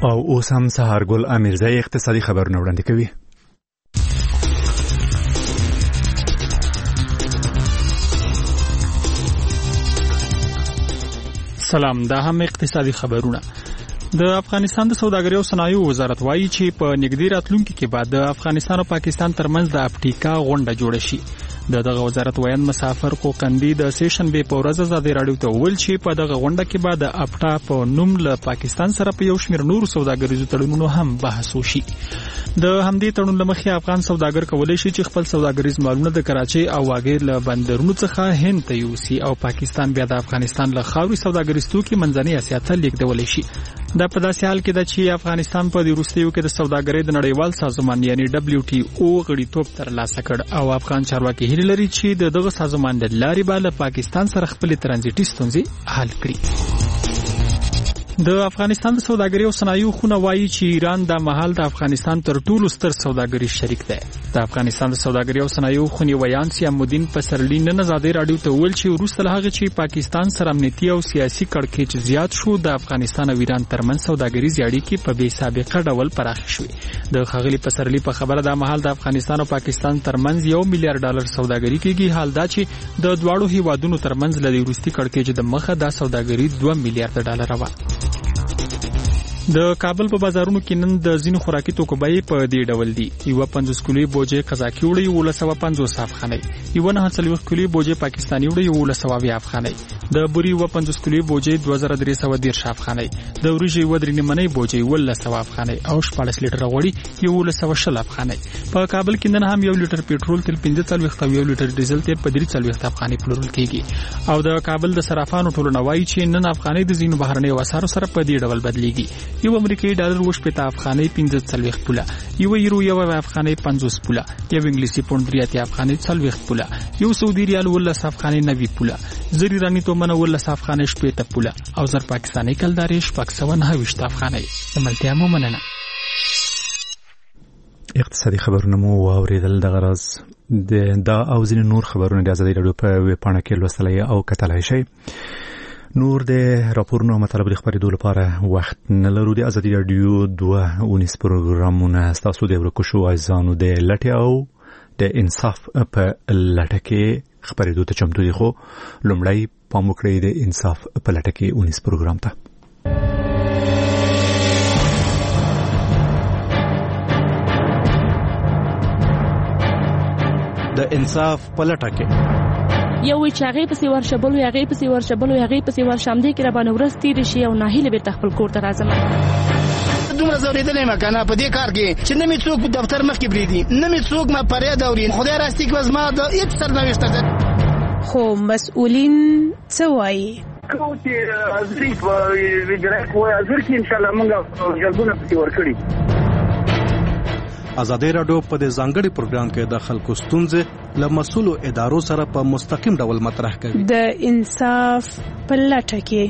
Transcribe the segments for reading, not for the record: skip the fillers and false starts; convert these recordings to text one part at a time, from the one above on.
او اوس هم سهارګل امیرزی اقتصادي خبرونه وړاندې کوي. سلام، دا هم اقتصادي خبرونه. د افغانستان د سوداګرۍ او صنایعو وزارت وایي چې په نږدې راتلونکي کې بعد د افغانستان او پاکستان ترمنځ د افریقا غونډه جوړه شي. دغه وزارت وایي مسافر قوقندي د سیشنبه په ورځ ازادي راډیو ته ویل چې په دغه غونډه کې بعد د افټا په نوم له پاکستان سره په یو شمېر نورو سوداګریزو تړونونو هم بحث وشي. د همدې تړون لمخې افغان سوداګر کولی شي چې خپل سوداګریز مالونه د کراچۍ او واګې له بندرونو څخه هند ته یوسي او پاکستان بیا د افغانستان له خاورې سوداګریز توکي منځنۍ اسیا ته لیږدولی شي. دا په داسې حال کې ده چې افغانستان په دې وروستیو کې د سوداګرۍ د نړیوال سازمان یعنی WTO غړیتوب ترلاسه کړ او افغان چارواکي هیله لري چې دغه سازمان د لارې به له پاکستان سره خپل ترانزیټي ستونزې حل کړي. د افغانستان د سوداګرۍ او صنایعو خونه وایي چې ایران د مهال د افغانستان تر ټولو ستر سوداګریز شریک دی. د افغانستان د سوداګرۍ او صنایعو خونې ویان سیامالدین پسرلی نن ازادي راډیو ته ویل چې وروسته له هغه چې پاکستان سره امنیتي او سیاسي کړکېچ زیات شو، د افغانستان او ایران ترمنځ سوداګریزې اړیکې په بې سابقه ډول پراخې شوې. د ښاغلي پسرلی په خبره د مهال د افغانستان او پاکستان ترمنځ $1 میلیارډ سوداګري کېږي، حال دا چې د دواړو هیوادونو ترمنځ له دې وروستي کړکېچ د مخه دا سوداګري $2 میلیارډ وه. د کابل په بازارونو کې نن د ځینو خوراکي توکو بیې په دې ډول دي: یوه 50 کیلو بوجۍ قزاقي وړۍ 1150 افغانۍ، یوه 49 کیلو بوجۍ پاکستاني وړۍ 1120 افغانۍ، د بوري یوه 50 کیلو بوجۍ 2310 افغانۍ، د وریجو یوه 3 نیمنۍ بوجۍ 1100 افغانۍ او 14 لیټره غوړي 1120 افغانۍ. په کابل کې نن هم 1 لیټر پېټرول تیل 45 او 1 لیټر ډیزل تیل په 43 افغانۍ پلورل کېږي. او د کابل د صرافانو ټولنه وایي چې نن افغانۍ د ځینو بهرنیو اسعارو سره په دې ډول بدلیږي: یو امریکایي ډالر 80 افغانۍ 45 پوله، یو یورو 1 افغانۍ 50 پوله، یو انګلیسي پوند 3 افغانۍ 40 پوله، یو سعودي ریال 19 افغانۍ 90 پوله، زر ایراني تومنه 19 افغانۍ 80 پوله او زر پاکستاني کلداري 629 افغانۍ. ملتیا مو مننه. اقتصادي خبرونه مو واوریدل. د غرض دا او ځینې نور خبرونه د ازادي راډیو په ویب پاڼه کې لوستلای او کتلای شئ. نور د راپورونو مطلب د خبرېدو لپاره وخت نه لرو. د ازادي راډیو 2 پروګرامونه ستاسو د ورکوشو عزیزانو د لټې او د انصاف په لټه کې خبرېدو ته چمتو دي، خو لومړی پام وکړئ د انصاف په لټه کې 19 پروګرام ته. د انصاف په لټه کې یو وی چې هغه پسې ورشبلو هغه پسې ورشبلو هغه پسې ورشمدې کې را باندې ورځ تیر شي او ناهیله به تخپل کور ته راځم. دومره زوریدلې مکنه په دې کار کې چې نه می څوک په دفتر مخ کې بریدي، نه می څوک ما پرې دوري. خدای راستي کې وزما د هیڅ سرنوشت ده. خو مسؤلین څه وایي؟ کوم چې ازري په ویډرک وای ازر کې ان شاء الله موږ جلبونه پسې ورکړي. ازادي راډیو په دې ځانګړي پروګرام کې د خلکو ستونزې له مسؤلو ادارو سره په مستقیم ډول مطرح کوي. د انصاف په لټه کې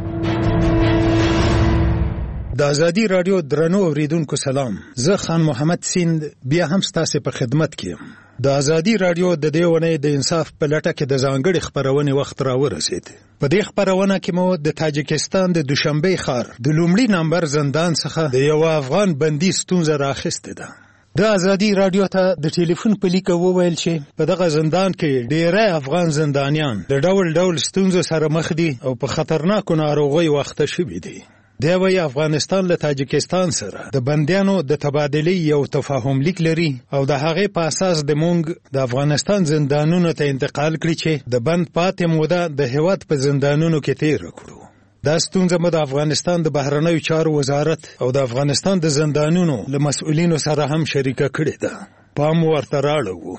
د ازادي راډیو درنو اوریدونکو سلام، زه خان محمد سیند بیا هم ستاسو په خدمت کې یم. د ازادي راډیو د دې ونې د انصاف په لټه کې د ځانګړي خبرونې وخت راورسید. په دې خبرونه کې مو د تاجکستان د دوشنبه ښار د لومړي نمبر زندان څخه د یو افغان بندي ستونزه راخسته ده. د ازادي راډیو ته د ټلیفون په لیکه وویل چې په دغه زندان کې ډېری افغان زندانیان د ډول ډول ستونزو سره مخ دي او په خطرناکو ناروغیو اخته شوي دي. دی وایي افغانستان له تاجکستان سره د بندیانو د تبادلې یو تفاهم لیک لري او د هغې په اساس د مونږ د افغانستان زندانونو ته انتقال کړي چې د بند پاتې موده د هیواد په زندانونو کې تیر کړو. دا ستونزه مو د افغانستان د بهرنیو چارو وزارت او د افغانستان د زندانونو له مسؤلینو سره هم شریکه کړې ده. پام ورته راړو.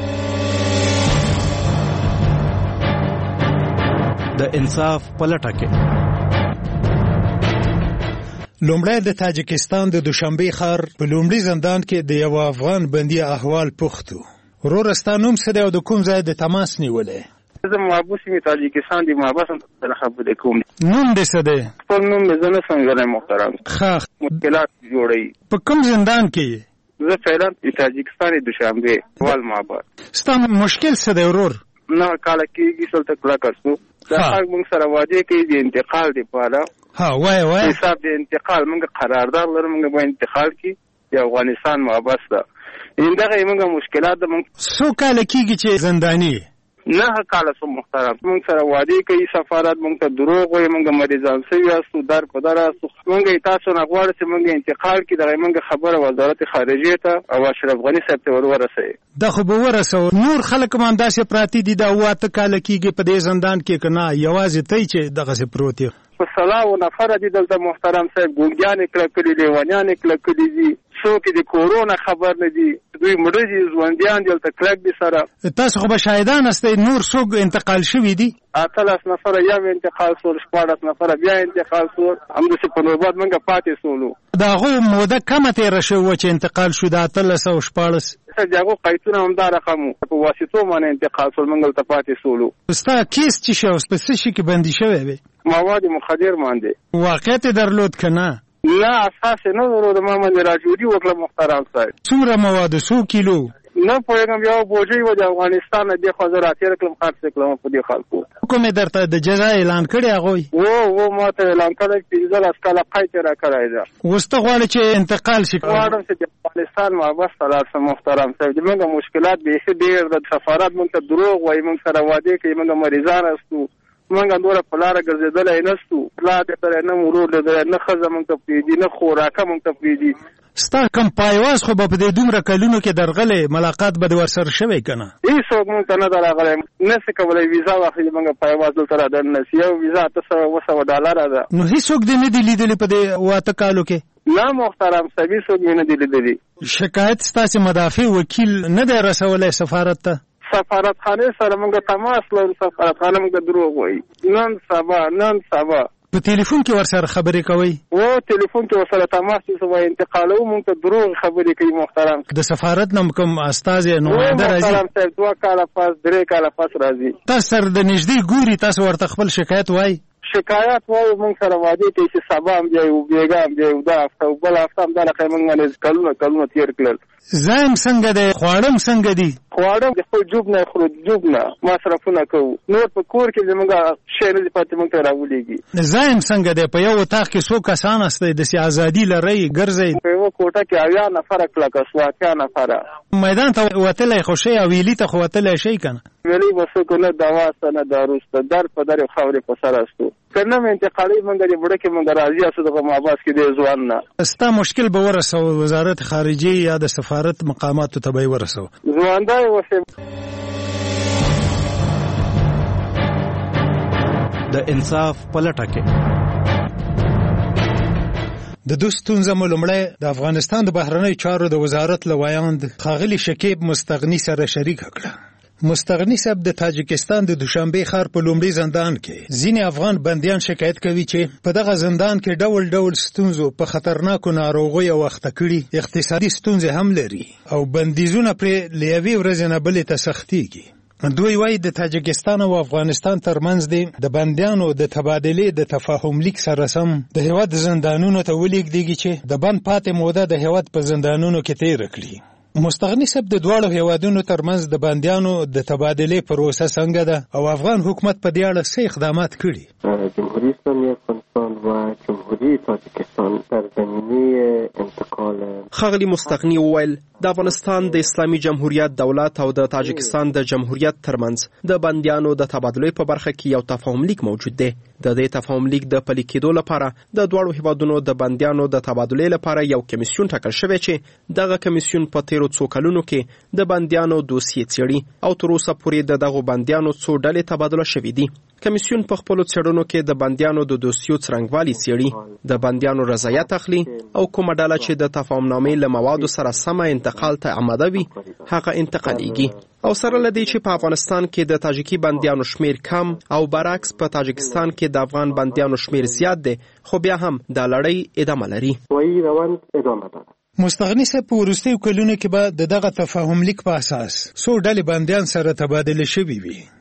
د انصاف په لټه کې لومړی د تاجکستان د دوشنبه ښار په لومړي زندان کې د یو افغان بندي احوال پوښتو. ورور ستا نوم څه دی او د کوم ځای د تماس نیولې؟ زه محبوس یم تاجکستان دی، محبوس سره خبرې کوم. نوم دې څه دی؟ خپل نوم مې زه نه څنګه محترم. ښه، مشکلات جوړوي. په کوم زندان کې؟ زه فعلا تاجکستان دوشنبه وال محبت. ستا مشکل څه دی ورور؟ نه کاله کېږي سلطه کلا کړو. دا حق موږ سره واجه کې د انتقال دی پاله ها وای حساب د انتقال موږ قرارداد لرو موږ به انتقال کی د افغانستان محبس ده اندغه موږ مشکلات ده سو کال کیږي چې زندانی نه کال سو محترم موږ سره وادي کوي سفارت موږ ته دروغ وي موږ مریضان سوي استو در په در استو موږ تاسو نه غواړو چې موږ انتقال کی دغه موږ خبره وزارت خارجه ته او اشرف غنی صاحب ته ورسوي دا خو به ورسو نور خلک هم داسې پراتی دي دا واته کال کیږي په دې زندان کې کنه یوازې تی چې دغه څه پروت دی په سلاو نفر دي دلته محترم صاحب ګونګیان کړه کړي لیوانیان کړه کړي دي څوک د کورونا خبر نه دي دوی مړي ژونديان دلته کلک دي سره تاسو خو به شاهدان استئ نور څوک انتقال شوی دي اتلس نفر یا انتقال سول شپاړس نفر بیا انتقال سول همداسې په نوبت منګه پاتې سولو دا غو موده کمه تیر شو چې انتقال شو د اتلس او شپاړس دغه قیتونه هم دا رقم په واسطو باندې انتقال سول منګل ته پاتې سولو ستا کیس چې شو سپیسیفیک کې بندي شوی وي مواد مخدر باندې واقعیت درلود کنه نه اساس نه درلود ما باندې راجوري وکړه محترم صاحب څومره مواد 100 کیلو نه پوهیږم یو بوجي و د افغانستان د خزرات کلم خرڅ کړم په دې خلکو کومه درته د جزا اعلان کړی هغه وو ما ته اعلان کړی چې ځل اسکاله قایته را کړی دا وسته غواړي چې انتقال شي غواړم چې د افغانستان ما بس تاسو محترم صاحب موږ مشکلات به هیڅ ډیر د سفارت موږ ته دروغ وای موږ سره وعده کوي موږ مریضان استو موږ اندوره پلاره ګرځیدل نهستو لا دې تر نه مرور دې نه خزه موږ ته پیډي نه خوراکه موږ ته پیډي ستا کم پایواز خو په دې دومره کلونو کې درغلې ملاقات به ورسره شوی کنه هیڅوک موږ ته نه درغلې نه څه کولای ویزا واخلې موږ پایواز دلته را دن یو ویزا $200 ده نو هیڅوک دې نه دی لیدلې په دې واته کالو کې نه محترم سبي څوک نه دی لیدلې شکایت ستاسو مدافع وکیل نه دی رسولای سفارت ته سفارت خانه سره موږ تماس لرو سفارت خانه موږ دروغ وایي نن سبا په ټلیفون کې ورسره خبرې کوي او ټلیفون کې ورسره تماس کوي انتقالو موږ ته دروغ خبرې کوي محترم د سفارت نوم کوم استاد نماینده راځي محترم صاحب 2 کاله پس 3 کاله پس راځي تاسو سره د نږدې ګوري تاسو ورته خپل شکایت وای شکایت وایو موږ سره وادي کوي چې سبا هم دی او بیګا هم دی او دا هفته بل هفته هم دا لکه موږ باندې کلونه تیر کړل زایم څنګه دی خوړم څنګه دی خوړم د خپل جوب نه خورو جوب نه مصرفونه کوو نور په کور کې زموږ شی نه پاتې موږ ته راولېږي زایم څنګه دی په یو اتاق کې څو کسان استئ د ازادي لري ګرځي په یو کوټه کې 80 نفر کلک سواکیا نفر میدان ته وتلې خوشي او ویلي ته وتلې شي کنه ویلي وسو کنه دوا سره داروست در په در خاورې په سر استو کنه مې انتقالي موږ د بډه کې موږ راځي اسو د ماباس کې د ځوان نه ستا مشکل به ورسو وزارت خارجه یا د سفارت مقامات ته به ورسو ځواندای وسه د انصاف پلټه کې د دوستون زمولمړی د افغانستان د بهرنی چارو د وزارت لویاند خاغلی شکیب مستغنی سره شریک کړه مستغنی صاحب د تاجکستان د دوشنبه ښار په لومړي زندان کې ځینې افغان بندیان شکایت کوي چې په دغه زندان کې ډول ډول ستونزو په خطرناکو ناروغیو وخته کړي اقتصادي ستونزې هم لري او بندیزونه پرې لیوي ورځ نه بلې ته سختيږي دوی وايي د تاجکستان او افغانستان ترمنځ د بندیانو د تبادلې د تفاهم لیک سره سم د هیواد زندانونو ته ولیږدي چې د بند پاتې موده د هیواد په زندانونو کې تیر کړي مستغنی صاحب د دواړو هیوادونو ترمنځ د بندیانو د تبادلې پروسه څنګه ده او افغان حکومت په دې اړه څه اقدامات کړي جمهوری اسلامی افغانستان و جمهوری تاجکستان در زمینه انتقال خاغلی مستغنی وویل د افغانستان د اسلامي جمهوریت دولت او د تاجکستان د جمهوریت ترمنځ د بندیانو د تبادلې په برخه کې یو تفاهم لیک موجود دی د دې تفاهم لیک د پلي کېدو لپاره د دواړو هیوادونو د بندیانو د تبادلې لپاره یو کمیسیون ټاکل شوی چې دغه کمیسیون په تیرو څو کلونو کې د بندیانو دوسیې څېړي او تر اوسه پورې دغه بندیانو څو ډلې تبادله شوي دي کمیسیون په خپل څېړنو کې د بندیانو د دوسیو څرنګوالي څېړي د بندیانو رضایت اخلي او کومه ډله چې د تفاهمنامې له موادو سره سمه انتقال ته آماده وي هغه انتقالیږي او سره لدی چې په افغانستان کې د تاجیکي بندیانو شمیر کم او برعکس په تاجکستان کې د افغان بندیانو شمیر زیات دی خو بیا هم د لړۍ ادامه لري وایي روان ادامه ده مستغنی صاحب په وروستیو کلونو کې به دغه تفاهم لیک په اساس څو ډلې بندیان سره تبادله شوي وي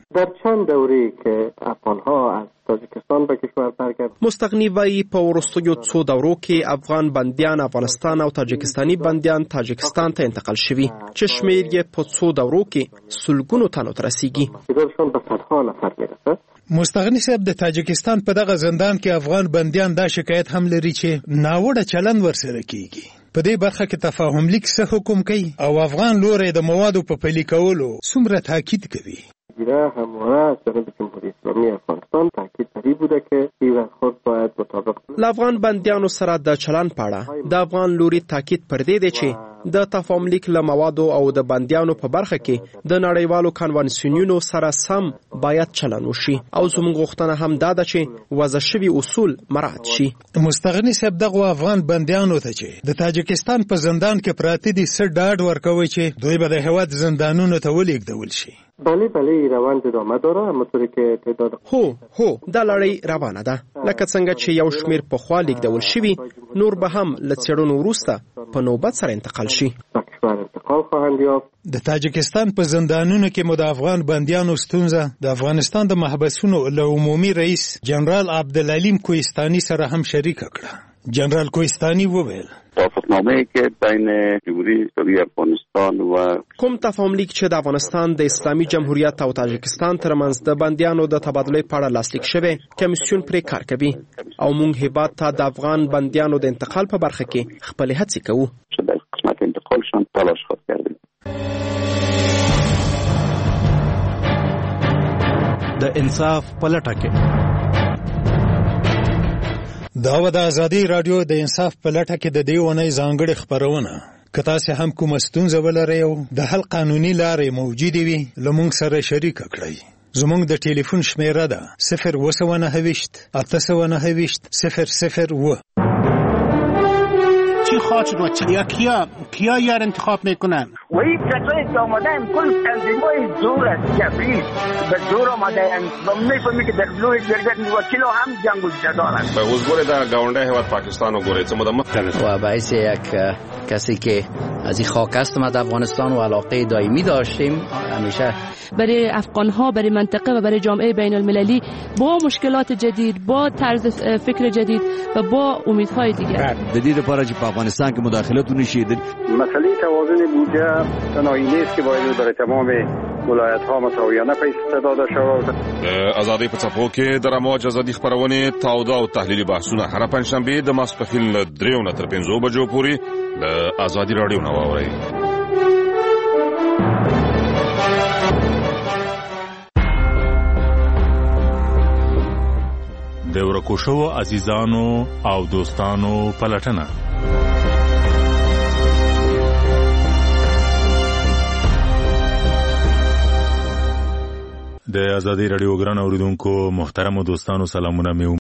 در چند دوره که افغانها از تاجیکستان به کشور برگشت. مستغنی وایي په وروستیو څو دورو کې افغان بندیان افغانستان او تاجکستاني بندیان تاجکستان ته انتقال شوي چې شمیر یې په څو دورو کې سلګونو تنو ته رسیږي. تعدادشان به صدها نفر میرسد. مستغنی صاحب د تاجکستان په دغه زندان کې افغان بندیان دا شکایت هم لري چې ناوړه چلند ورسره کیږي. په دې برخه کې تفاهم لیک څه حکم کوي او افغان لوري د موادو په پلي کولو څومره تاکید کوي؟ ایران همواره از جانب جمهوری اسلامی افغانستان تاکید پری بوده که این برخورد باید مطابق له افغان بندیانو سره د چلند په اړه د افغان لوري تاکید پر دې دی چې د تفاهم لیک له موادو او د بندیانو په برخه کې د نړیوالو کنوانسیونونو سره سم باید چلند وشي او زموږ غوښتنه هم دا ده چې وضع شوي اصول مراعات شي. مستغنی صاحب دغه افغان بندیانو ته چې د تاجکستان په زندان کې پراته دي څه ډاډ ورکوي چې دوی به د هېواد زندانونو ته ولېږدول شي؟ بله روان ادامه داره، همونطوری که تعداد هو دا لړۍ روانه ده. لکه څنګه چې یو شمیر پخوا لیږدول شوي نور به هم له څېړنو وروسته په نوبت سره انتقال شي. د تاجکستان په زندانونو کې مو د افغان بندیانو ستونزه د افغانستان د محبسونو له عمومي رئیس جنرال عبدالعلیم کوهستاني سره هم شریکه کړه. جنرال کوهستاني وویل توافقنامه‌ای که بین جمهوری اسلامی افغانستان و کوم تفاهم لیک چې د افغانستان د اسلامي جمهوریت او تاجکستان ترمنځ د بندیانو د تبادلې په اړه لاسلیک شوی کمیسیون پرې کار کوي او موږ هیواد ته د افغان بندیانو د انتقال په برخه کې خپل هڅې کوو. در قسمت انتقالشان تلاش خواهد کردیم. د انصاف په لټه کې دا و د ازادي رادیو د انصاف په لټه کې د دې ونې ځانګړې خبرونه. که تاسو هم کوم ستونزه ولرئ او د حل قانوني لارې موجودې وي له موږ سره شریک کړئ. زموږ د ټلیفون شمیره ده 029 829 001. چی خواهد شد و کیا یار انتخاب میکنن؟ و این کسایی که آمدن کل تنظیمای زور است، جبری به زور آمدن و میفهمی که در لوی جرگت وکیل هم جنگ و جدارن. به حضور در گاونده هیواد پاکستان و گوریت مدمت و باعث یک کسی که از این خاک است ما در افغانستان و علاقه دائمی داشتیم همیشه برای افغان‌ها، برای منطقه و برای جامعه بین المللی با مشکلات جدید، با طرز فکر جدید و با امیدهای دیگر. جدید پارچ په افغانستان کې مداخلت ونشي. مسئله توازن بودجه تنهایی نیست که باید برای تمام ولایت‌ها مساویانه پیش داده شود. آزادی په څپو کې د رموج ازادي خبرونه تاوده او تحلیلي بحثونه هر پنځشنبه د ماسپښین له 3 نه تر 5 بجو پورې د آزادي رادیو نه واورئ. د ورکوشو عزیزانو او دوستانو پلټنه. د آزادي رادیو ګران اوریدونکو محترم دوستانو سلامونه.